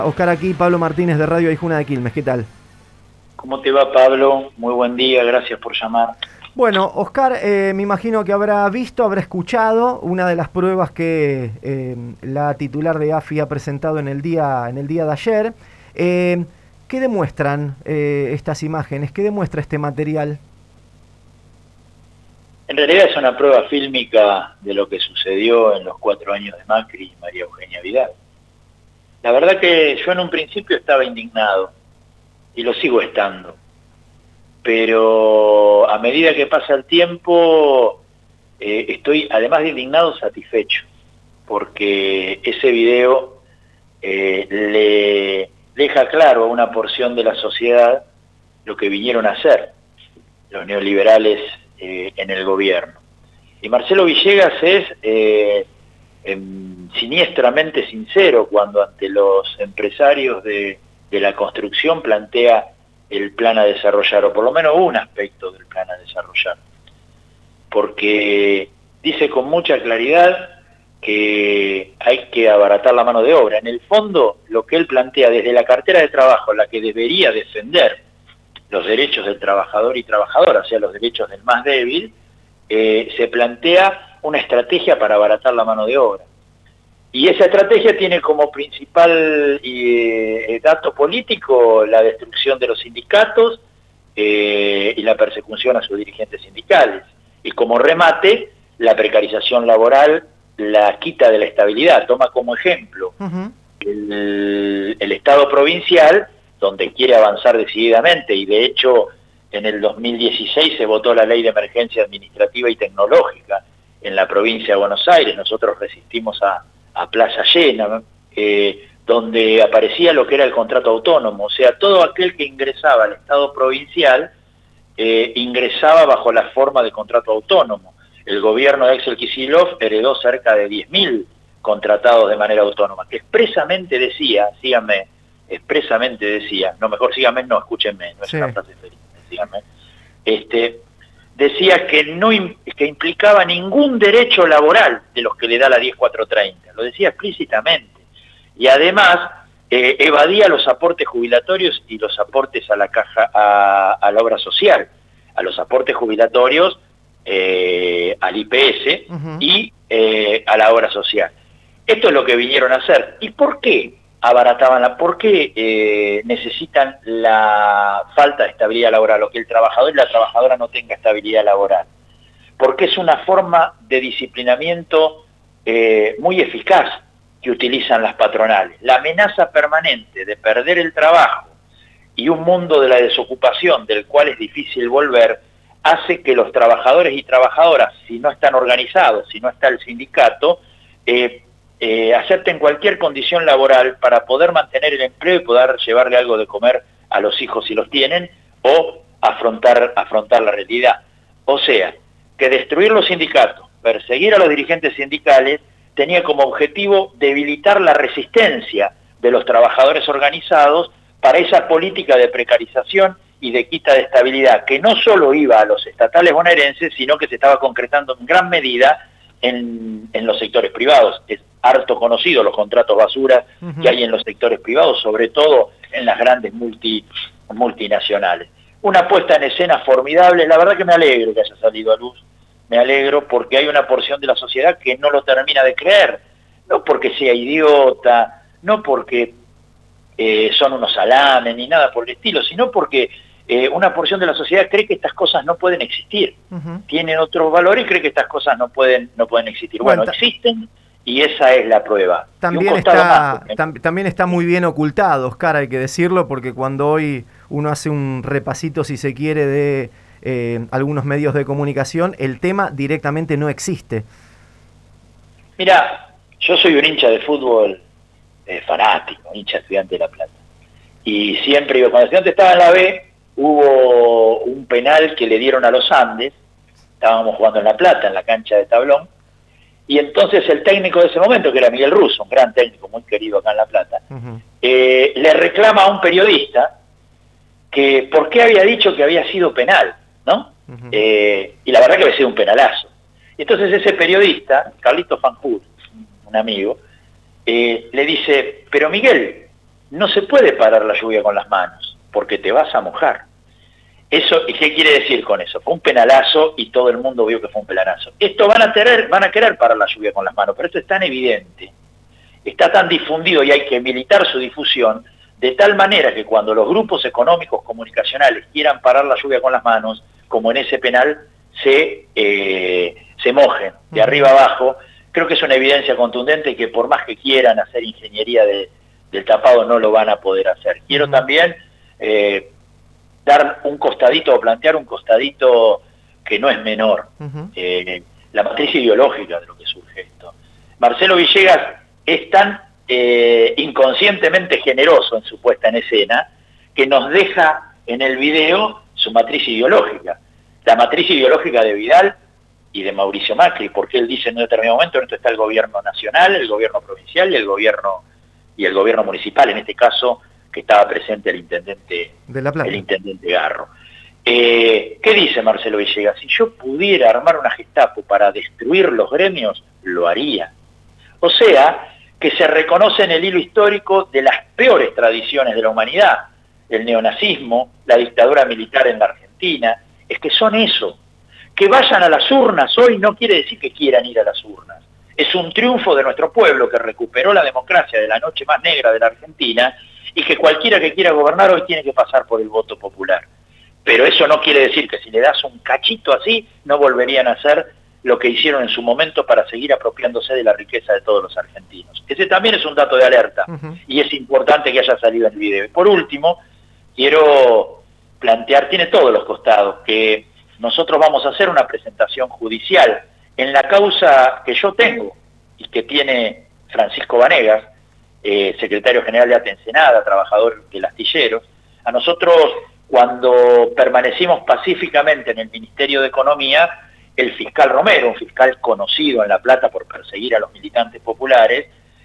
Oscar aquí, Pablo Martínez de Radio Aijuna de Quilmes, ¿qué tal? ¿Cómo te va, Pablo? Muy buen día, gracias por llamar. Bueno, Oscar, me imagino que habrá visto, habrá escuchado una de las pruebas que la titular de AFI ha presentado en el día de ayer. ¿Qué demuestran estas imágenes? ¿Qué demuestra este material? En realidad es una prueba fílmica de lo que sucedió en los 4 años de Macri y María Eugenia Vidal. La verdad que yo en un principio estaba indignado, y lo sigo estando, pero a medida que pasa el tiempo estoy, además de indignado, satisfecho, porque ese video le deja claro a una porción de la sociedad lo que vinieron a hacer los neoliberales en el gobierno. Y Marcelo Villegas es siniestramente sincero cuando ante los empresarios de la construcción plantea el plan a desarrollar, o por lo menos un aspecto del plan a desarrollar, porque dice con mucha claridad que hay que abaratar la mano de obra. En el fondo, lo que él plantea desde la cartera de trabajo, la que debería defender los derechos del trabajador y trabajadora, o sea, los derechos del más débil, se plantea una estrategia para abaratar la mano de obra. Y esa estrategia tiene como principal dato político la destrucción de los sindicatos y la persecución a sus dirigentes sindicales. Y como remate, la precarización laboral, la quita de la estabilidad. Toma como ejemplo el Estado provincial, donde quiere avanzar decididamente, y de hecho en el 2016 se votó la Ley de Emergencia Administrativa y Tecnológica en la provincia de Buenos Aires. Nosotros resistimos a plaza llena, donde aparecía lo que era el contrato autónomo, o sea, todo aquel que ingresaba al Estado provincial ingresaba bajo la forma de contrato autónomo. El gobierno de Axel Kicillof heredó cerca de 10.000 contratados de manera autónoma, que expresamente decía, síganme, expresamente decía, no, mejor síganme, no, escúchenme, no es una frase feliz, síganme, decía que que implicaba ningún derecho laboral de los que le da la 10430, lo decía explícitamente, y además evadía los aportes jubilatorios y los aportes a la caja, a la obra social, a los aportes jubilatorios, al IPS y a la obra social. Esto es lo que vinieron a hacer. ¿Y por qué abarataban por qué necesitan la falta de estabilidad laboral, o que el trabajador y la trabajadora no tenga estabilidad laboral? Porque es una forma de disciplinamiento muy eficaz que utilizan las patronales. La amenaza permanente de perder el trabajo y un mundo de la desocupación del cual es difícil volver, hace que los trabajadores y trabajadoras, si no están organizados, si no está el sindicato, acepten cualquier condición laboral para poder mantener el empleo y poder llevarle algo de comer a los hijos si los tienen, o afrontar la realidad. O sea, que destruir los sindicatos, perseguir a los dirigentes sindicales, tenía como objetivo debilitar la resistencia de los trabajadores organizados para esa política de precarización y de quita de estabilidad, que no solo iba a los estatales bonaerenses, sino que se estaba concretando en gran medida en los sectores privados. Es harto conocido los contratos basura que hay en los sectores privados, sobre todo en las grandes multinacionales. Una puesta en escena formidable. La verdad que me alegro que haya salido a luz, me alegro, porque hay una porción de la sociedad que no lo termina de creer, no porque sea idiota, no porque son unos salames ni nada por el estilo, sino porque una porción de la sociedad cree que estas cosas no pueden existir, tienen otros valores y cree que estas cosas no pueden existir. Bueno, existen, y esa es la prueba. También está muy bien ocultado, Oscar, hay que decirlo, porque cuando hoy uno hace un repasito, si se quiere, de algunos medios de comunicación, el tema directamente no existe. Mira, yo soy un hincha de fútbol fanático, hincha Estudiante de La Plata. Y siempre digo, cuando Estudiante estaba en la B, hubo un penal que le dieron a los Andes, estábamos jugando en La Plata, en la cancha de Tablón, y entonces el técnico de ese momento, que era Miguel Russo, un gran técnico muy querido acá en La Plata, le reclama a un periodista que por qué había dicho que había sido penal, ¿no? Y la verdad que había sido un penalazo. Entonces ese periodista, Carlito Fanjul, un amigo, le dice, pero Miguel, no se puede parar la lluvia con las manos, porque te vas a mojar. Eso, ¿y qué quiere decir con eso? Fue un penalazo y todo el mundo vio que fue un penalazo. Esto van a querer parar la lluvia con las manos, pero esto es tan evidente, está tan difundido y hay que militar su difusión, de tal manera que cuando los grupos económicos comunicacionales quieran parar la lluvia con las manos, como en ese penal, se mojen de arriba abajo. Creo que es una evidencia contundente que por más que quieran hacer ingeniería del tapado no lo van a poder hacer. Quiero también dar un costadito o plantear un costadito que no es menor, la matriz ideológica de lo que surge esto. Marcelo Villegas es tan inconscientemente generoso en su puesta en escena que nos deja en el video su matriz ideológica, la matriz ideológica de Vidal y de Mauricio Macri, porque él dice en un determinado momento en esto está el gobierno nacional, el gobierno provincial y el gobierno municipal, en este caso que estaba presente el intendente de La Plata, el intendente Garro. ¿Qué dice Marcelo Villegas? Si yo pudiera armar una Gestapo para destruir los gremios, lo haría. O sea, que se reconoce en el hilo histórico de las peores tradiciones de la humanidad, el neonazismo, la dictadura militar en la Argentina, es que son eso. Que vayan a las urnas hoy no quiere decir que quieran ir a las urnas. Es un triunfo de nuestro pueblo que recuperó la democracia de la noche más negra de la Argentina y que cualquiera que quiera gobernar hoy tiene que pasar por el voto popular. Pero eso no quiere decir que si le das un cachito así, no volverían a hacer lo que hicieron en su momento para seguir apropiándose de la riqueza de todos los argentinos. Ese también es un dato de alerta y es importante que haya salido en el video. Y por último, quiero plantear, tiene todos los costados, que nosotros vamos a hacer una presentación judicial en la causa que yo tengo y que tiene Francisco Vanegas, secretario general de Atencenada, trabajador del astillero. A nosotros, cuando permanecimos pacíficamente en el Ministerio de Economía, el fiscal Romero, un fiscal conocido en La Plata por perseguir a los militantes populares,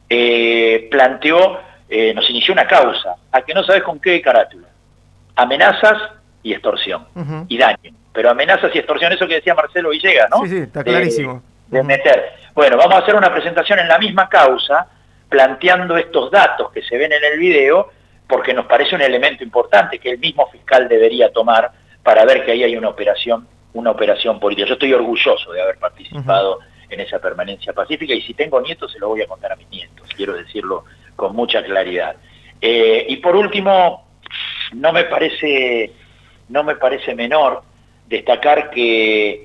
nos inició una causa, a que no sabes con qué carátula: amenazas y extorsión, y daño. Pero amenazas y extorsión, eso que decía Marcelo Villegas, ¿no? Sí, está clarísimo. De meter. Bueno, vamos a hacer una presentación en la misma causa, planteando estos datos que se ven en el video, porque nos parece un elemento importante que el mismo fiscal debería tomar para ver que ahí hay una operación política. Yo estoy orgulloso de haber participado en esa permanencia pacífica, y si tengo nietos se lo voy a contar a mis nietos, quiero decirlo con mucha claridad. Y por último, no me parece menor destacar que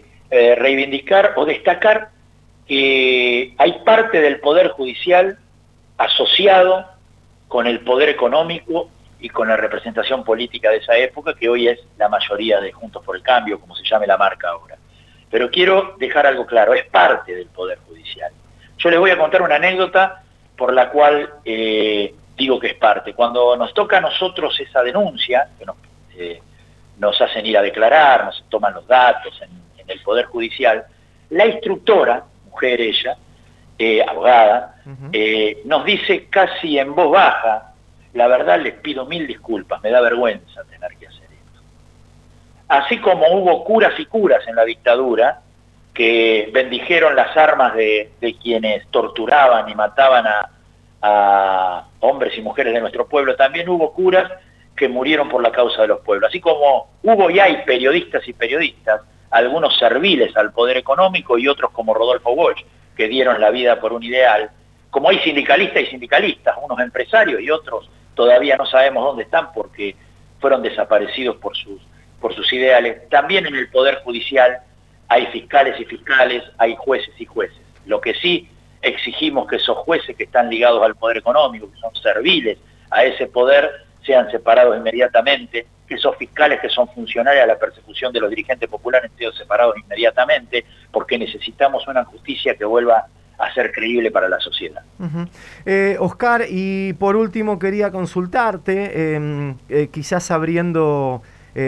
destacar que hay parte del Poder Judicial asociado con el poder económico y con la representación política de esa época, que hoy es la mayoría de Juntos por el Cambio, como se llame la marca ahora. Pero quiero dejar algo claro, es parte del Poder Judicial. Yo les voy a contar una anécdota por la cual digo que es parte. Cuando nos toca a nosotros esa denuncia, que nos hacen ir a declarar, nos toman los datos en el Poder Judicial, la instructora, mujer ella, abogada, nos dice casi en voz baja: la verdad, les pido 1000 disculpas, me da vergüenza tener que hacer esto. Así como hubo curas y curas en la dictadura que bendijeron las armas de quienes torturaban y mataban a hombres y mujeres de nuestro pueblo, también hubo curas que murieron por la causa de los pueblos. Así como hubo y hay periodistas y periodistas, algunos serviles al poder económico y otros como Rodolfo Walsh, que dieron la vida por un ideal, como hay sindicalistas y sindicalistas, unos empresarios y otros todavía no sabemos dónde están porque fueron desaparecidos por sus ideales. También en el Poder Judicial hay fiscales y fiscales, hay jueces y jueces. Lo que sí exigimos que esos jueces que están ligados al poder económico, que son serviles a ese poder, sean separados inmediatamente, que esos fiscales que son funcionarios a la persecución de los dirigentes populares sean separados inmediatamente, porque necesitamos una justicia que vuelva a ser creíble para la sociedad. Oscar, y por último quería consultarte, quizás abriendo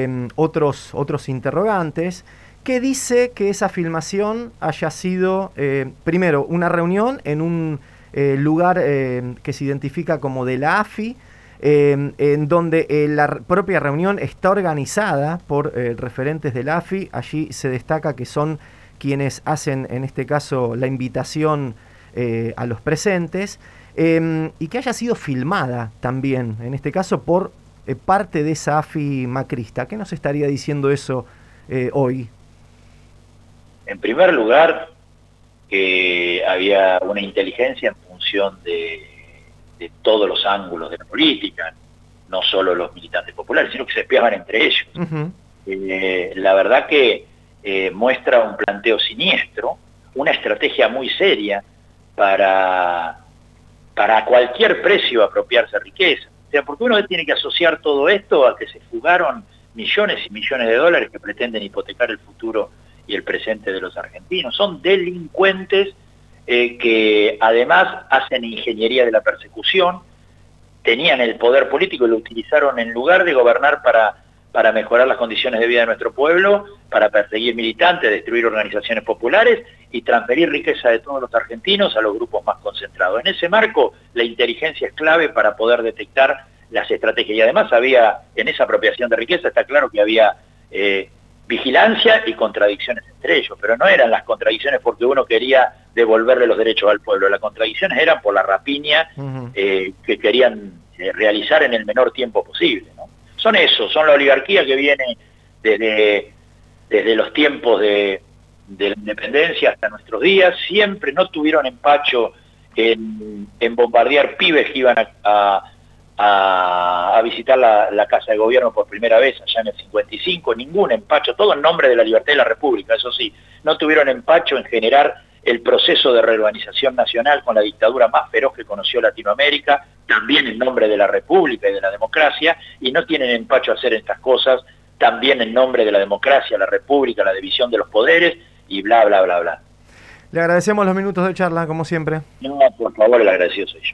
otros interrogantes. ¿Qué dice que esa filmación haya sido, primero, una reunión en un lugar que se identifica como de la AFI, en donde la propia reunión está organizada por referentes de la AFI? Allí se destaca que son quienes hacen, en este caso, la invitación a los presentes. y que haya sido filmada también, en este caso por parte de esa AFI macrista. ¿Qué nos estaría diciendo eso hoy? En primer lugar, que había una inteligencia en función de todos los ángulos de la política, no solo los militantes populares, sino que se espiaban entre ellos. Uh-huh. La verdad que muestra un planteo siniestro, una estrategia muy seria para a cualquier precio apropiarse riqueza. O sea, porque uno tiene que asociar todo esto a que se fugaron millones y millones de dólares que pretenden hipotecar el futuro y el presente de los argentinos. Son delincuentes que además hacen ingeniería de la persecución, tenían el poder político y lo utilizaron en lugar de gobernar para mejorar las condiciones de vida de nuestro pueblo, para perseguir militantes, destruir organizaciones populares y transferir riqueza de todos los argentinos a los grupos más concentrados. En ese marco, la inteligencia es clave para poder detectar las estrategias. Y además había, en esa apropiación de riqueza, está claro que había vigilancia y contradicciones entre ellos, pero no eran las contradicciones porque uno quería devolverle los derechos al pueblo, las contradicciones eran por la rapiña que querían realizar en el menor tiempo posible, ¿no? Son eso, son la oligarquía que viene desde los tiempos de la independencia hasta nuestros días, siempre no tuvieron empacho en bombardear pibes que iban a visitar la Casa de Gobierno por primera vez allá en el 55, ningún empacho, todo en nombre de la libertad y la República, eso sí, no tuvieron empacho en generar el proceso de reurbanización nacional con la dictadura más feroz que conoció Latinoamérica, también en nombre de la República y de la democracia, y no tienen empacho a hacer estas cosas también en nombre de la democracia, la República, la división de los poderes y bla, bla, bla, bla. Le agradecemos los minutos de charla, como siempre. No, por favor, el agradecido soy yo.